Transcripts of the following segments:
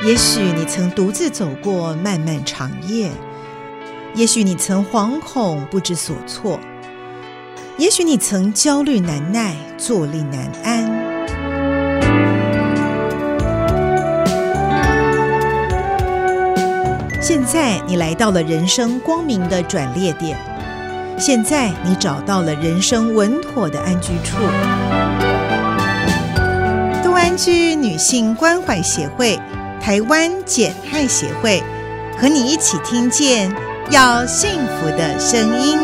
也许你曾独自走过漫漫长夜，也许你曾惶恐不知所措，也许你曾焦虑难耐，坐立难安。现在你来到了人生光明的转捩点，现在你找到了人生稳妥的安居处。都安居女性关怀协会、台湾减害协会和你一起听见要幸福的声音。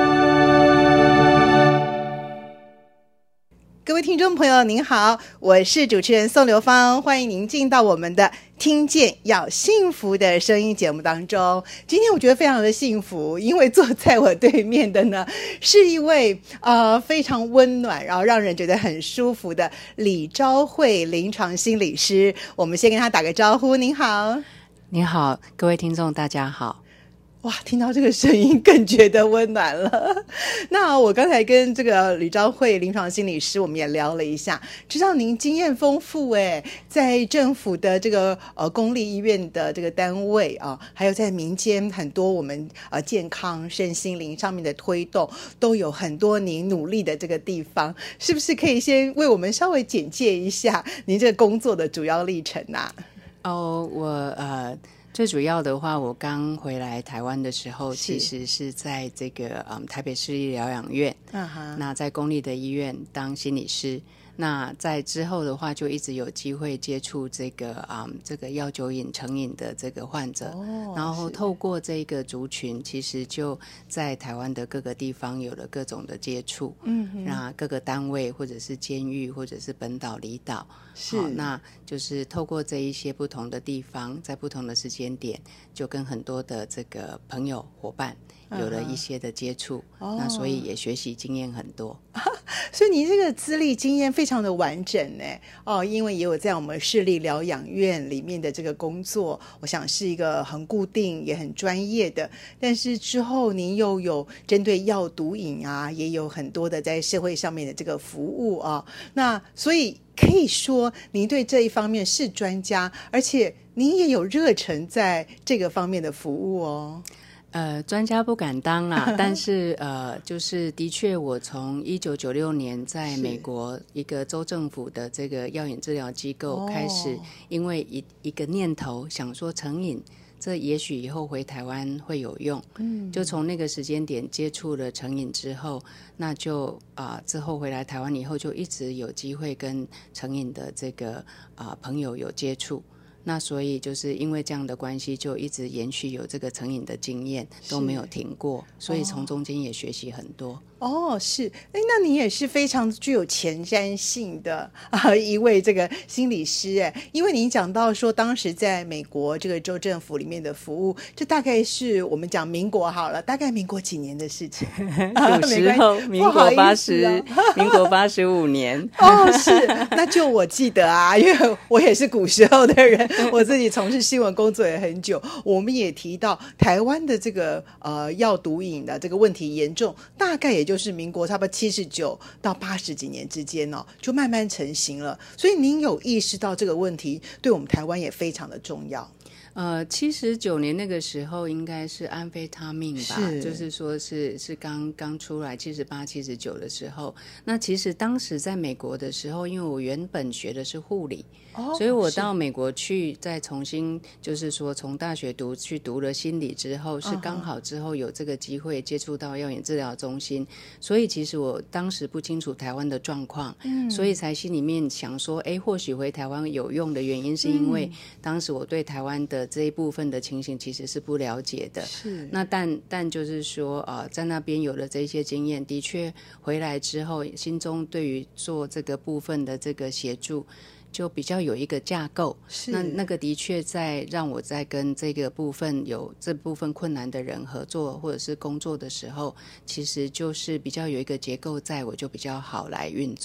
各位听众朋友您好，我是主持人宋流芳，欢迎您进到我们的听见要幸福的声音节目当中。今天我觉得非常的幸福，因为坐在我对面的呢是一位非常温暖然后让人觉得很舒服的李昭慧临床心理师。我们先跟他打个招呼。您好。 您好，各位听众大家好。 哇，听到这个声音更觉得温暖了。那我刚才跟这个李昭慧临床心理师我们也聊了一下，知道您经验丰富在政府的这个公立医院的这个单位还有在民间很多我们健康身心灵上面的推动都有很多您努力的这个地方，是不是可以先为我们稍微简介一下您这个工作的主要历程啊？ 我最主要的话，我刚回来台湾的时候，其实是在这个台北市立疗养院，那在公立的医院当心理师。那在之后的话，就一直有机会接触这个药酒瘾成瘾的这个患者，然后透过这个族群，其实就在台湾的各个地方有了各种的接触，那各个单位或者是监狱或者是本岛离岛，是那就是透过这一些不同的地方，在不同的时间点，就跟很多的这个朋友伙伴有了一些的接触，那所以也学习经验很多。 所以你这个资历经验非常的完整因为也有在我们市立疗养院里面的这个工作，我想是一个很固定也很专业的，但是之后您又有针对药毒瘾也有很多的在社会上面的这个服务那所以可以说您对这一方面是专家，而且您也有热忱在这个方面的服务专家不敢当啦，但是就是的确，我从1996年在美国一个州政府的这个药瘾治疗机构开始，因为一个念头想说成瘾，这也许以后回台湾会有用，就从那个时间点接触了成瘾之后，那就之后回来台湾以后就一直有机会跟成瘾的这个朋友有接触。那所以就是因为这样的关系，就一直延续有这个成瘾的经验，都没有停过，所以从中间也学习很多。是那你也是非常具有前瞻性的一位这个心理师因为您讲到说当时在美国这个州政府里面的服务，这大概是我们讲民国好了，大概民国几年的事情？古时候民国85年是那就我记得因为我也是古时候的人，我自己从事新闻工作也很久，我们也提到台湾的这个药毒瘾的这个问题严重，大概也就是民国差不多79到80几年之间就慢慢成型了。所以您有意识到这个问题对我们台湾也非常的重要。 79年那个时候应该是安非他命吧，就是说是刚出来78、79的时候。那其实当时在美国的时候，因为我原本学的是护理，所以我到美国去再重新就是说从大学去读了心理之后，是刚好之后有这个机会接触到药瘾治疗中心，所以其实我当时不清楚台湾的状况，所以才心里面想说或许回台湾有用的原因是因为当时我对台湾的这一部分的情形其实是不了解的，那但就是说在那边有了这些经验，的确回来之后心中对于做这个部分的这个协助就比较有一个架构，那个的确在让我在跟这个部分有这部分困难的人合作或者是工作的时候，其实就是比较有一个结构在，我就比较好来运作。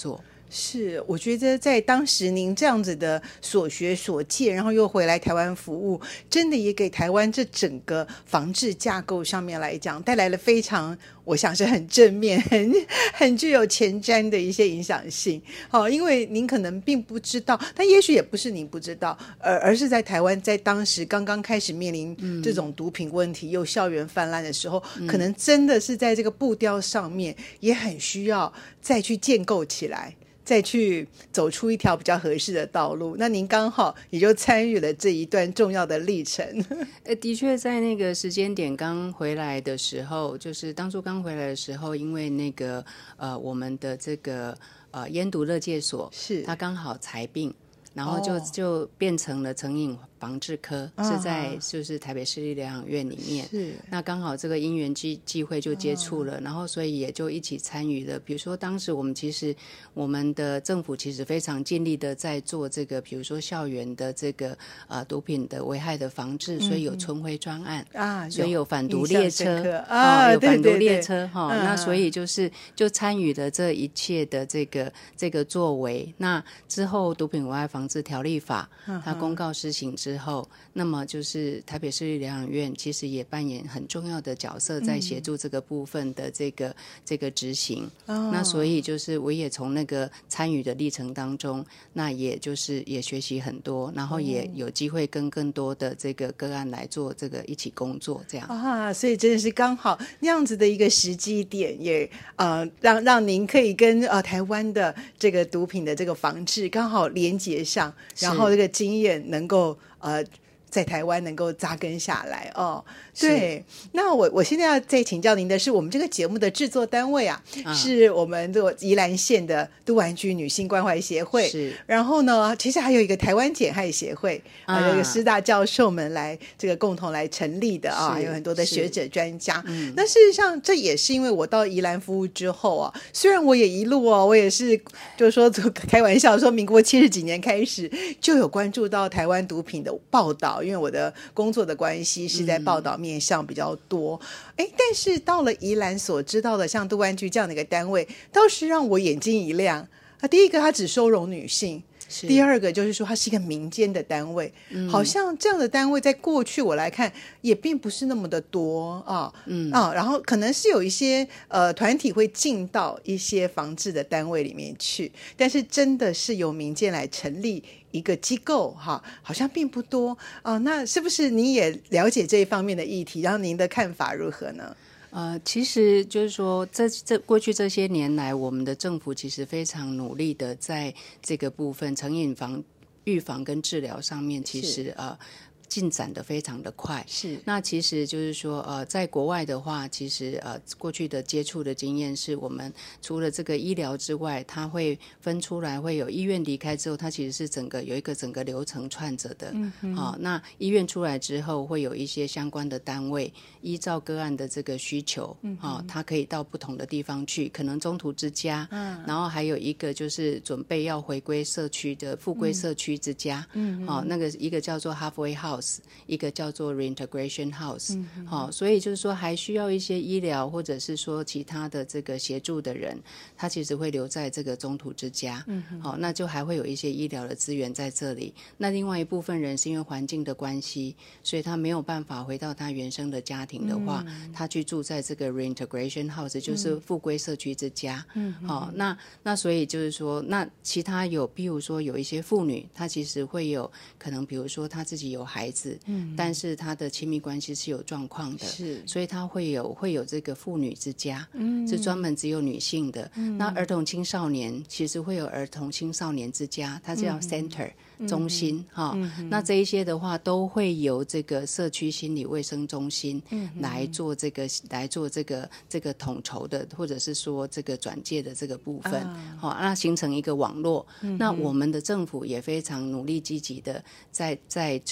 是，我觉得在当时您这样子的所学所见，然后又回来台湾服务，真的也给台湾这整个防治架构上面来讲，带来了非常，我想是很正面、很具有前瞻的一些影响性。好，因为您可能并不知道，但也许也不是您不知道，而是在台湾在当时刚刚开始面临这种毒品问题又校园泛滥的时候，可能真的是在这个步调上面也很需要再去建构起来。再去走出一条比较合适的道路，那您刚好也就参与了这一段重要的历程。 的确在那个时间点刚回来的时候，就是当初刚回来的时候，因为那个我们的这个烟毒勒戒所是它刚好裁并，然后就变成了成瘾防治科，是在就是台北市立疗养院里面。是，那刚好这个因缘际会就接触了，然后所以也就一起参与了。比如说当时我们的政府其实非常尽力的在做这个，比如说校园的这个毒品的危害的防治，所以有春晖专案所以有反毒列车有反毒列车那所以就参与了这一切的这个作为。那之后毒品危害防治条例法它公告施行之后，那么就是台北市立疗养院其实也扮演很重要的角色，在协助这个部分的这个执行。那所以就是我也从那个参与的历程当中，那也就是也学习很多，然后也有机会跟更多的这个个案来做这个一起工作这样所以真的是刚好那样子的一个时机点，也让您可以跟台湾的这个毒品的这个防治刚好连结上，然后这个经验能够在台湾能够扎根下来对。那我现在要再请教您的是，我们这个节目的制作单位是我们这个宜兰县的都玩居女性关怀协会。是，然后呢，其实还有一个台湾减害协会这个师大教授们来这个共同来成立的还有很多的学者专家。那事实上这也是因为我到宜兰服务之后虽然我也一路我也是就是说开玩笑说民国70几年开始就有关注到台湾毒品的报道，因为我的工作的关系是在报道面向比较多但是到了宜兰所知道的像都湾局这样的一个单位，倒是让我眼睛一亮第一个它只收容女性，第二个就是说它是一个民间的单位好像这样的单位在过去我来看也并不是那么的多然后可能是有一些团体会进到一些防治的单位里面去，但是真的是由民间来成立一个机构好像并不多那是不是你也了解这一方面的议题，然后您的看法如何呢？ 其实就是说这过去这些年来，我们的政府其实非常努力的在这个部分成瘾预防跟治疗上面，其实进展的非常的快。是，那其实就是说在国外的话，其实过去的接触的经验是，我们除了这个医疗之外，它会分出来，会有医院离开之后，它其实是有一个整个流程串着的。那医院出来之后，会有一些相关的单位依照个案的这个需求它可以到不同的地方去，可能中途之家然后还有一个就是准备要回归社区的复归社区之家那个一个叫做 Halfway House，一个叫做 Reintegration House所以就是说还需要一些医疗或者是说其他的这个协助的人，他其实会留在这个中途之家那就还会有一些医疗的资源在这里。那另外一部分人是因为环境的关系，所以他没有办法回到他原生的家庭的话他去住在这个 Reintegration House， 就是复归社区之家那所以就是说，那其他比如说有一些妇女，她其实会有可能比如说她自己有孩子但是她的亲密关系是有状况的，是，所以她会有这个妇女之家是专门只有女性的那儿童青少年其实会有儿童青少年之家，它叫 Center中心那这一些的话都会由这个社区心理卫生中心来做这个统筹的，或者是说这个转介的这个部分那形成一个网络那我们的政府也非常努力积极的在就是创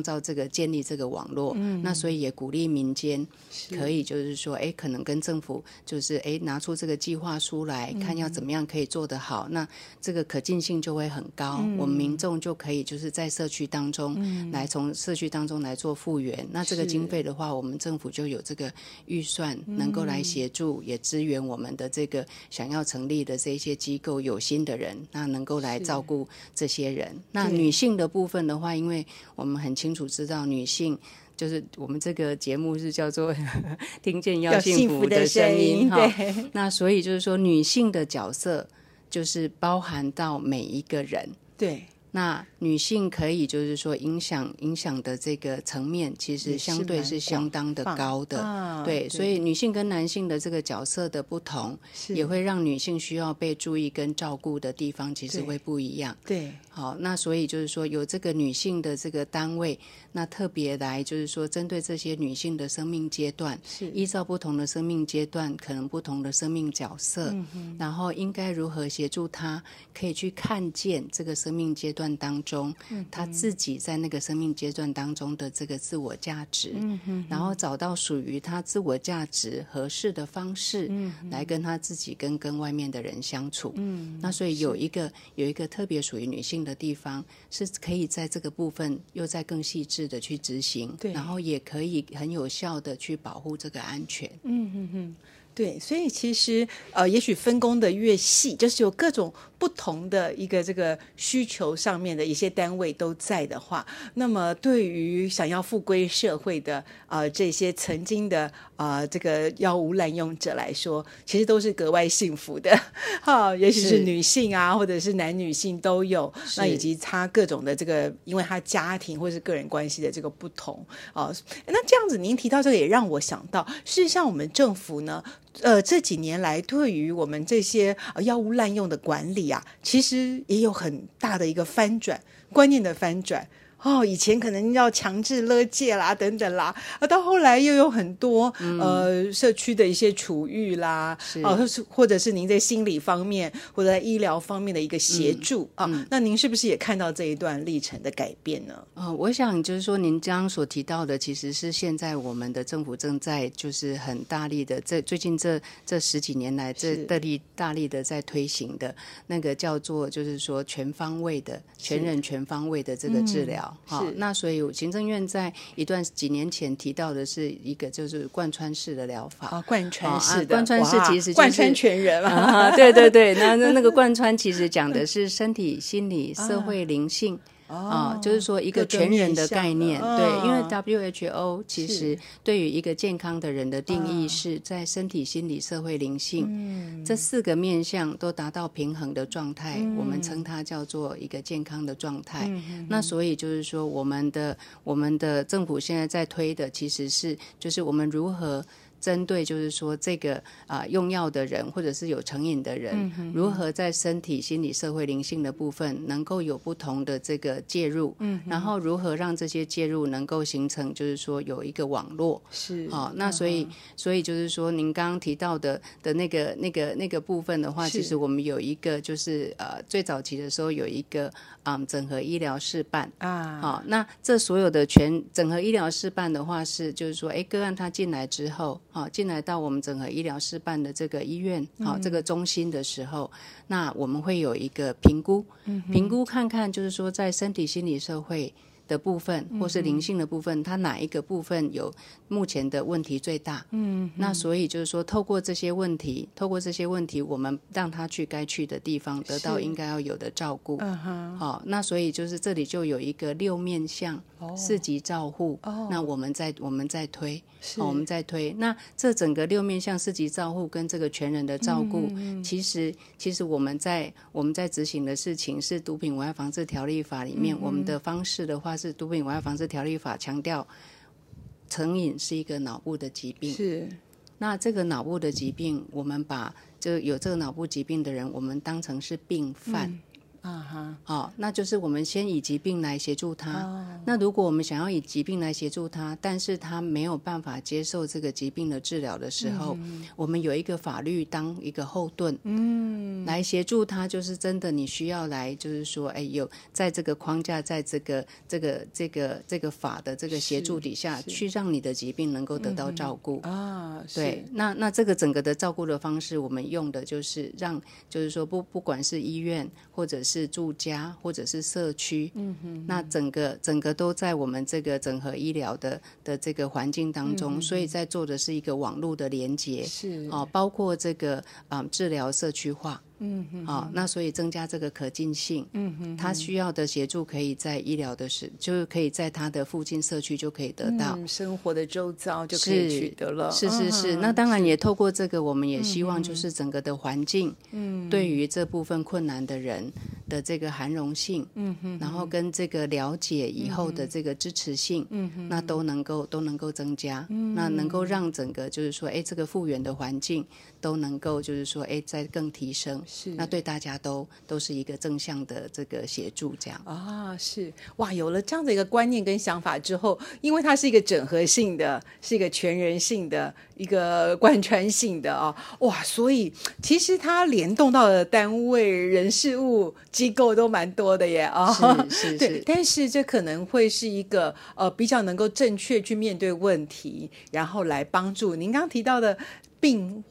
创造这个建立这个网络，那所以也鼓励民间可以就是说可能跟政府就是拿出这个计划书来看要怎么样可以做得好，那这个可进性就会很高，我们民众就可以就是在社区当中来从社区当中来做复原，那这个经费的话我们政府就有这个预算能够来协助也支援我们的这个想要成立的这些机构有心的人，那能够来照顾这些人。那女性的部分的话，因为我们很清楚知道女性就是我们这个节目是叫做听见要幸福的声音， 对， 那所以就是说女性的角色就是包含到每一个人， 对， 那女性可以就是说影响的这个层面其实相对是相当的高的，对，所以女性跟男性的这个角色的不同也会让女性需要被注意跟照顾的地方其实会不一样， 对， 好，那所以就是说有这个女性的这个单位，那特别来就是说针对这些女性的生命阶段，依照不同的生命阶段可能不同的生命角色，然后应该如何协助她可以去看见这个生命阶段当中她自己在那个生命阶段当中的这个自我价值，然后找到属于她自我价值合适的方式来跟她自己跟外面的人相处，那所以有一个特别属于女性的地方是可以在这个部分又再更细致的去执行，然后也可以很有效的去保护这个安全。 对，所以其实也许分工的越细，就是有各种不同的一个这个需求上面的一些单位都在的话，那么对于想要复归社会的这些曾经的这个药物滥用者来说，其实都是格外幸福的也许是女性啊，或者是男女性都有，那以及他各种的这个因为他家庭或是个人关系的这个不同那这样子您提到这个也让我想到，事实上我们政府呢这几年来对于我们这些药物滥用的管理其实也有很大的一个翻转，观念的翻转以前可能要强制勒戒啦等等啦，到后来又有很多社区的一些处遇啦或者是您在心理方面或者在医疗方面的一个协助那您是不是也看到这一段历程的改变呢？ 我想就是说您刚刚所提到的其实是现在我们的政府正在就是很大力的最近这十几年来大力的在推行的那个叫做就是说全人全方位的这个治疗那所以行政院在几年前提到的是一个就是贯穿式的疗法贯穿式的贯穿式其实就是贯穿全人对对对，那个贯穿其实讲的是身体心理社会灵性就是说一个全人的概念对，因为 WHO 其实对于一个健康的人的定义是在身体心理社会灵性这4个面向都达到平衡的状态我们称它叫做一个健康的状态那所以就是说我们的政府现在在推的其实是就是我们如何针对就是说这个用药的人或者是有成瘾的人如何在身体心理社会灵性的部分能够有不同的这个介入然后如何让这些介入能够形成就是说有一个网络是那所以就是说您刚刚提到的那个部分的话其实我们有一个就是最早期的时候有一个整合医疗示范那这所有的整合医疗示范的话是就是说个案他进来之后进来到我们整合医疗示范的这个医院这个中心的时候那我们会有一个评估看看就是说在身体心理社会的部分或是灵性的部分它哪一个部分有目前的问题最大那所以就是说透过这些问题我们让他去该去的地方得到应该要有的照顾那所以就是这里就有一个6面向4级照护那我们在推我们在推那这整个6面向4级照护跟这个全人的照顾其实我们在执行的事情是毒品危害防治条例法里面我们的方式的话是毒品危害防治条例法强调成瘾是一个脑部的疾病是那这个脑部的疾病我们把就有这个脑部疾病的人我们当成是病犯那就是我们先以疾病来协助他。那如果我们想要以疾病来协助他，但是他没有办法接受这个疾病的治疗的时候，我们有一个法律当一个后盾，来协助他。就是真的你需要来，就是说有在这个框架，在这个法的这个协助底下，去让你的疾病能够得到照顾对，那这个整个的照顾的方式，我们用的就是让，就是说不管是医院或者是住家或者是社区，那整个都在我们这个整合医疗的这个环境当中，所以在做的是一个网络的连结，包括这个治疗社区化。那所以增加这个可进性，他需要的协助可以在医疗的就是可以在他的附近社区就可以得到， 生活的周遭就可以取得了。 是，那当然也透过这个，我们也希望就是整个的环境，对于这部分困难的人的这个涵容性，然后跟这个了解以后的这个支持性，那都能够增加，那能够让整个就是说，这个复原的环境都能够就是说，再更提升。那对大家都是一个正向的这个协助，这样是哇，有了这样的一个观念跟想法之后，因为它是一个整合性的，是一个全人性的，一个贯穿性的所以其实它联动到的单位、人、事物、机构都蛮多的耶是对，但是这可能会是一个比较能够正确去面对问题，然后来帮助您刚刚提到的病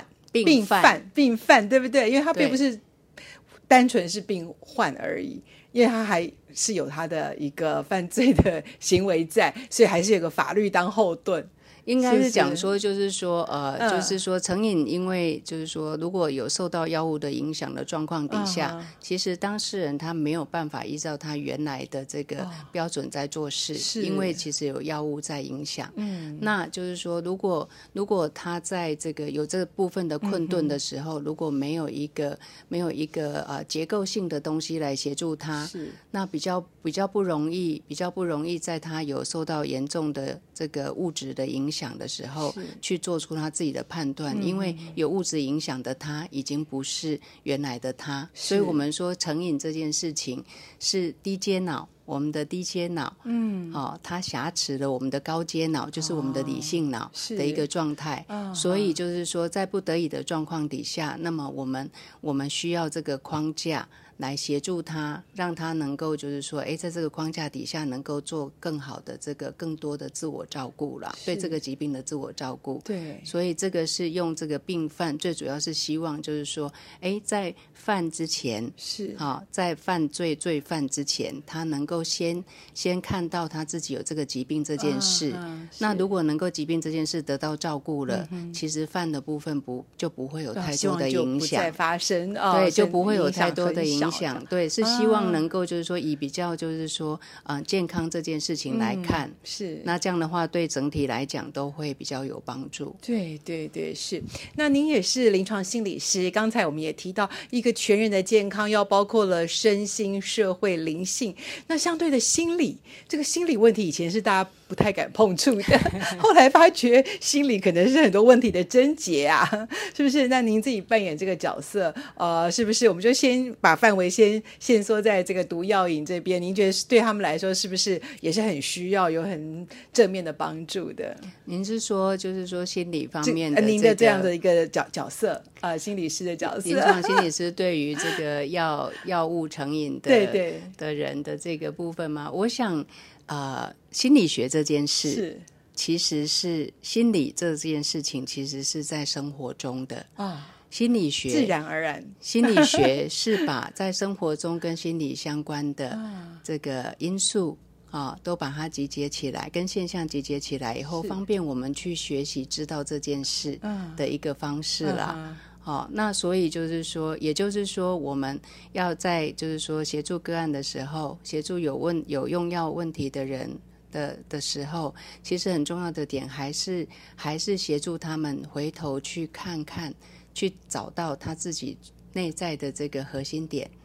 犯，对不对？因为他并不是单纯是病患而已，因为他还是有他的一个犯罪的行为在，所以还是有个法律当后盾。 应该是讲说，就是说，就是说成瘾，因为就是说，如果有受到药物的影响的状况底下，其实当事人他没有办法依照他原来的这个标准在做事，因为其实有药物在影响。那就是说，如果他在这个有这部分的困顿的时候，如果没有一个结构性的东西来协助他，那比较不容易在他有受到严重的这个物质的影响的时候去做出他自己的判断，因为有物质影响的他已经不是原来的他，所以我们说成瘾这件事情是低阶脑，我们的低阶脑它挟持了我们的高阶脑，就是我们的理性脑的一个状态，所以就是说在不得已的状况底下，那么我们需要这个框架来协助他，让他能够就是说在这个框架底下能够做更好的这个更多的自我照顾啦，对这个疾病的自我照顾。 对， 所以这个是用这个病犯，最主要是希望就是说在犯之前在犯罪犯之前，他能够先看到他自己有这个疾病这件事，那如果能够疾病这件事得到照顾了，其实犯的部分就不会有太多的影响， 不再发生对，就不会有太多的影响，对，是希望能够就是说以比较就是说健康这件事情来看， 是， 那这样的话对整体来讲都会比较有帮助。 对对对，是。那您也是临床心理师，刚才我们也提到一个全人的健康要包括了身心社会灵性，那相对的心理，这个心理问题以前是大家不太敢碰触的后来发觉心理可能是很多问题的症结啊，是不是？那您自己扮演这个角色是不是我们就先把范围先限缩在这个毒药瘾这边，您觉得对他们来说是不是也是很需要有很正面的帮助的？ 您是说就是说心理方面的您的这样的一个角色心理师的角色， 临床心理师对于这个药物成瘾的人的这个部分吗？我想心理学这件事其实是心理这件事情其实是在生活中的心理学自然而然， 心理学是把在生活中跟心理相关的这个因素都把它集结起来，跟现象集结起来以后，方便我们去学习知道这件事的一个方式啦。那所以就是说，也就是说我们要在就是说协助个案的时候，协助有用药问题的人的时候，其实很重要的点还是协助他们回头去看看，去找到他自己内在的这个核心点，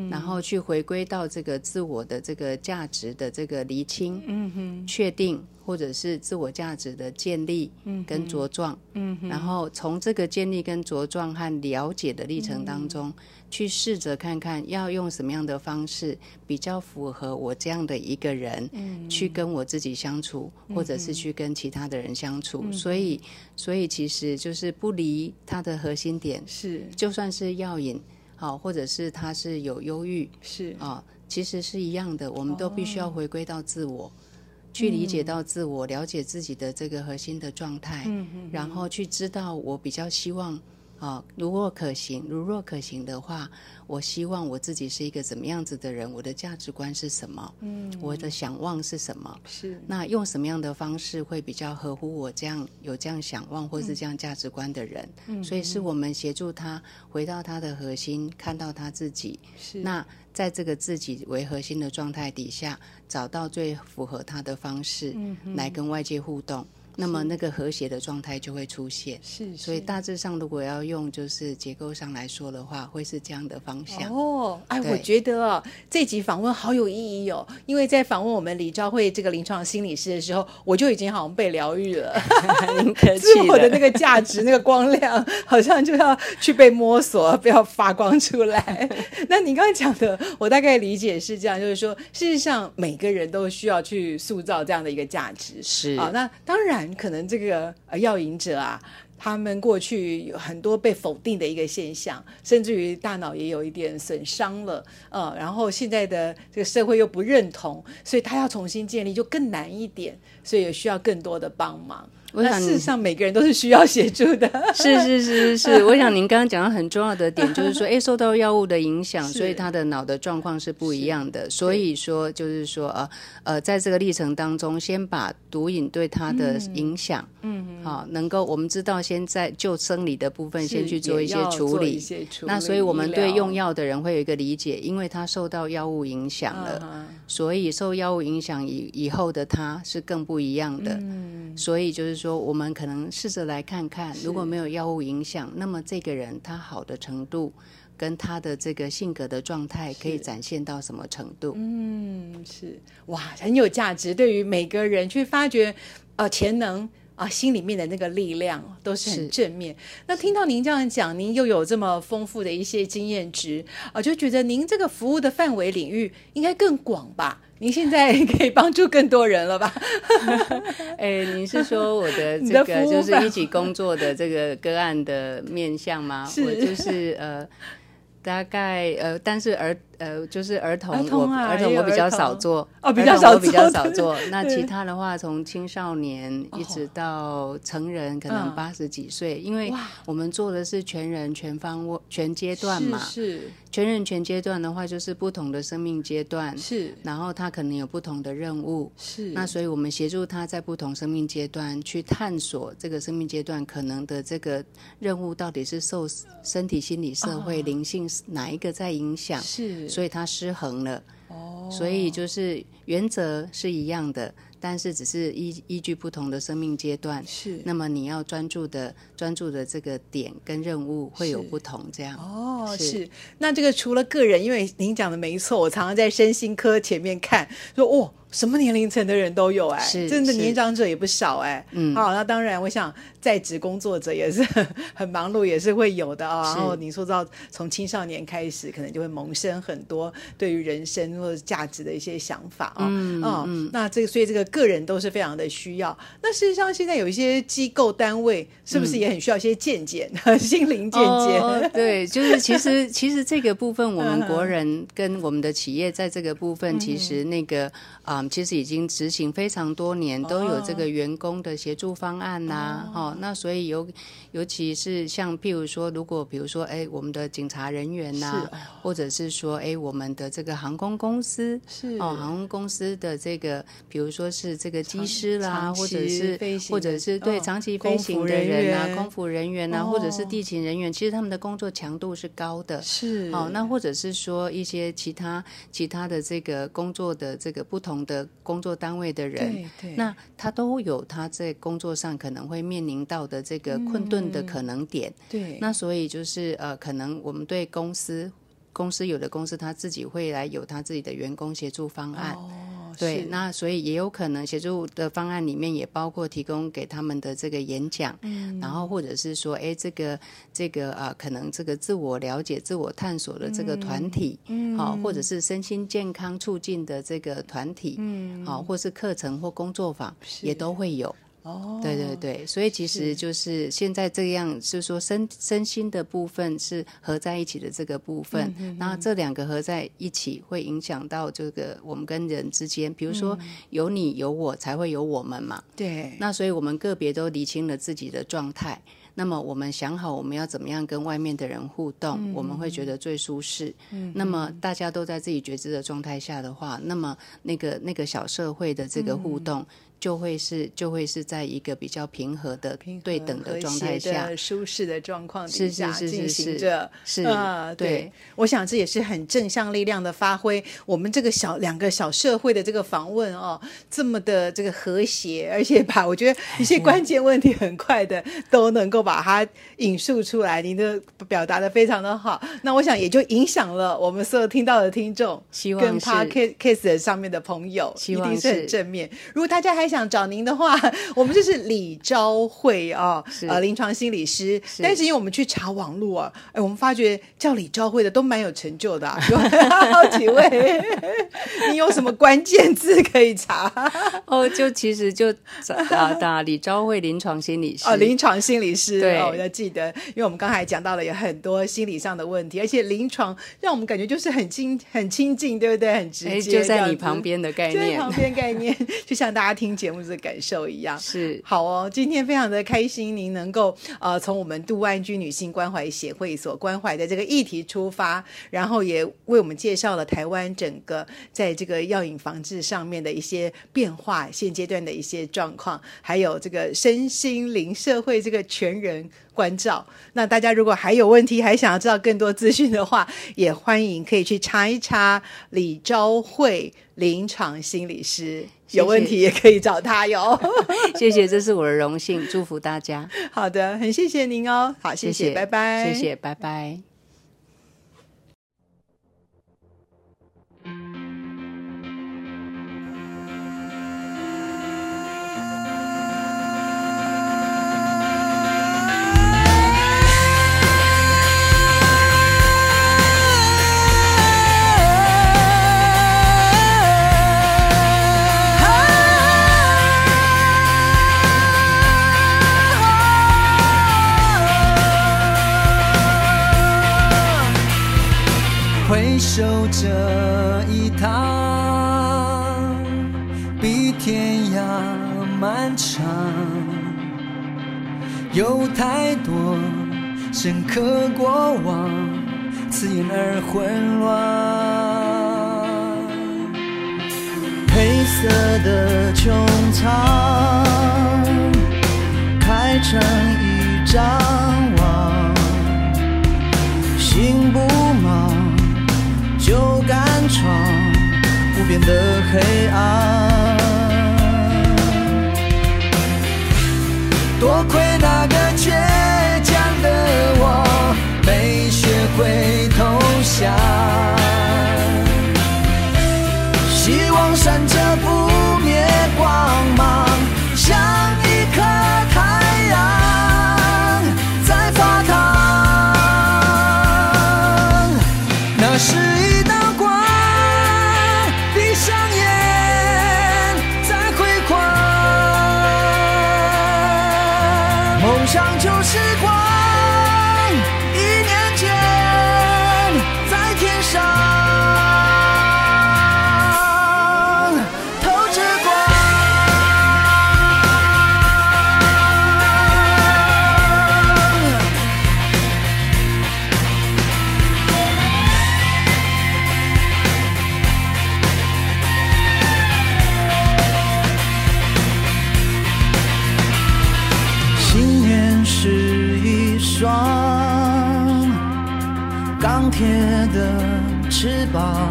然后去回归到这个自我的这个价值的这个厘清、确定，或者是自我价值的建立跟茁壮，然后从这个建立跟茁壮和了解的历程当中，去试着看看要用什么样的方式比较符合我这样的一个人，去跟我自己相处，或者是去跟其他的人相处，所以其实就是不离它的核心点， 是就算是药瘾，或者是他是有忧郁， 是其实是一样的，我们都必须要回归到自我，去理解到自我，了解自己的这个核心的状态，然后去知道我比较希望如若可行的话，我希望我自己是一个怎么样子的人，我的价值观是什么，我的想望是什么， 是那用什么样的方式会比较合乎我有这样想望或是这样价值观的人，所以是我们协助他回到他的核心，看到他自己， 是那在这个自己为核心的状态底下，找到最符合他的方式，来跟外界互动，那么那个和谐的状态就会出现。 是， 所以大致上如果要用就是结构上来说的话，会是这样的方向。 我觉得这集访问好有意义哦，因为在访问我们李昭慧这个临床心理师的时候，我就已经好像被疗愈了。 您客气自我的那个价值那个光亮好像就要去被摸索，不要发光出来。那你刚刚讲的我大概理解是这样，就是说事实上每个人都需要去塑造这样的一个价值， 是那当然可能这个药瘾者他们过去有很多被否定的一个现象，甚至于大脑也有一点损伤了，然后现在的这个社会又不认同，所以他要重新建立就更难一点，所以也需要更多的帮忙。那事实上每个人都是需要协助的。 是我想您刚刚讲到很重要的点就是说受到药物的影响，所以他的脑的状况是不一样的，所以说就是说在这个历程当中先把毒瘾对他的影响能够我们知道先在就生理的部分先去做一些处理，那所以我们对用药的人会有一个理解，因为他受到药物影响了，所以受药物影响以后的他是更不一样的，所以就是说我们可能试着来看看，如果没有药物影响，那么这个人他好的程度跟他的这个性格的状态可以展现到什么程度。 是哇，很有价值，对于每个人去发掘潜能心里面的那个力量都是很正面。那听到您这样讲，您又有这么丰富的一些经验值就觉得您这个服务的范围领域应该更广吧？您现在可以帮助更多人了吧？ 您是说我的这个就是一起工作的这个个案的面向吗？我就是大概但是就是儿童我比较少做， 比较少做。那其他的话，从青少年一直到成人，可能80几岁，因为我们做的是全人全方位全阶段嘛。是全人全阶段的话，就是不同的生命阶段，是，然后他可能有不同的任务，是。那所以我们协助他在不同生命阶段去探索这个生命阶段可能的这个任务到底是受身体、心理、社会、灵性哪一个在影响，是。所以它失衡了，所以就是原则是一样的，但是只是依据不同的生命阶段，是。那么你要专注的这个点跟任务会有不同，这样。 是。那这个除了个人，因为您讲的没错，我常常在身心科前面看，说什么年龄层的人都有真的年长者也不少那当然我想在职工作者也是很忙碌，也是会有的然后你说到从青少年开始可能就会萌生很多对于人生或者价值的一些想法那所以这个个人都是非常的需要。那事实上现在有一些机构单位是不是也很需要一些健检心灵健检对，就是其实这个部分我们国人跟我们的企业在这个部分其实那个其实已经执行非常多年，都有这个员工的协助方案那所以尤其是像譬如说比如说我们的警察人员或者是说我们的这个航空公司是航空公司的这个比如说是这个机师啦，或者是对长期飞行的人空服人员或者是地勤人员，其实他们的工作强度是高的，是那或者是说一些其他的这个工作的这个不同的工作单位的人，对，那他都有他在工作上可能会面临到的这个困顿的可能点，对，那所以就是可能我们对公有的公司他自己会来有他自己的员工协助方案。对， 是那所以也有可能协助的方案里面也包括提供给他们的这个演讲，然后或者是说，这个可能这个自我了解、自我探索的这个团体，或者是身心健康促进的这个团体，或是课程或工作坊也都会有。对对对，所以其实就是现在这样，就是说身心的部分是合在一起的这个部分，那这两个合在一起会影响到这个我们跟人之间，比如说有你有我才会有我们嘛。 对， 那所以我们个别都厘清了自己的状态，那么我们想好我们要怎么样跟外面的人互动，我们会觉得最舒适。那么大家都在自己觉知的状态下的话，那么那个小社会的这个互动就会是在一个比较平和的对等的状态下， 舒适的状况底下进行着。 对， 我想这也是很正向力量的发挥。我们这个两个小社会的这个访问这么的这个和谐，而且我觉得一些关键问题很快的都能够把它引述出来，你的表达的非常的好。那我想也就影响了我们所有听到的听众， 希望跟 Podcast 上面的朋友，一定是很正面。如果大家还想找您的话，我们就是李昭慧临床心理师。但是因为我们去查网络我们发觉叫李昭慧的都蛮有成就的有好几位你有什么关键字可以查？ 就其实就打李昭慧临床心理师临床心理师。 对， 我要记得，因为我们刚才讲到了有很多心理上的问题，而且临床让我们感觉就是很亲近，对不对？很直接， 就在你旁边的概念， 就在旁边概念就像大家听节目的感受一样。 是好今天非常的开心您能够从我们杜万居女性关怀协会所关怀的这个议题出发，然后也为我们介绍了台湾整个在这个药瘾防治上面的一些变化，现阶段的一些状况，还有这个身心灵社会这个全人关照。那大家如果还有问题，还想要知道更多资讯的话，也欢迎可以去查一查李昭慧临床心理师，有问题也可以找他哟。 谢谢，这是我的荣幸，祝福大家。 好的，很谢谢您好，谢谢，拜拜。 谢谢，拜拜。 回首这一趟，比天涯漫长，有太多深刻过往，刺眼而混乱。黑色的穹苍开成一张网，心不忙就敢闯无边的黑暗，多亏那个倔强的我没学会投降，希望闪着不灭光芒，像一颗太阳在发烫，那是一道光，闭上眼在辉煌，梦想就是光，一念间在天上透着光。心愿是一双钢铁的翅膀，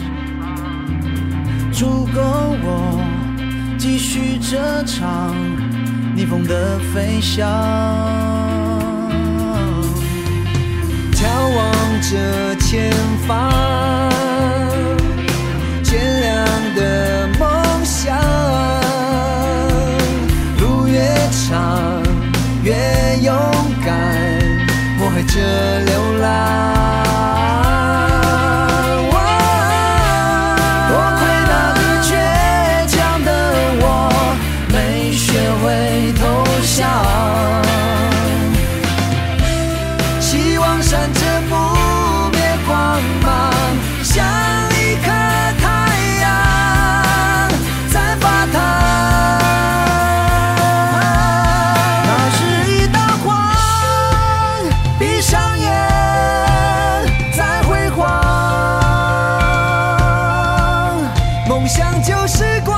足够我继续这场逆风的飞翔。 眺望着前方，渐亮的梦想，路越长越勇敢，我还着流浪。希望闪着不灭光芒，像一颗太阳在发烫。那是一道光，闭上眼在辉煌，梦想就是光。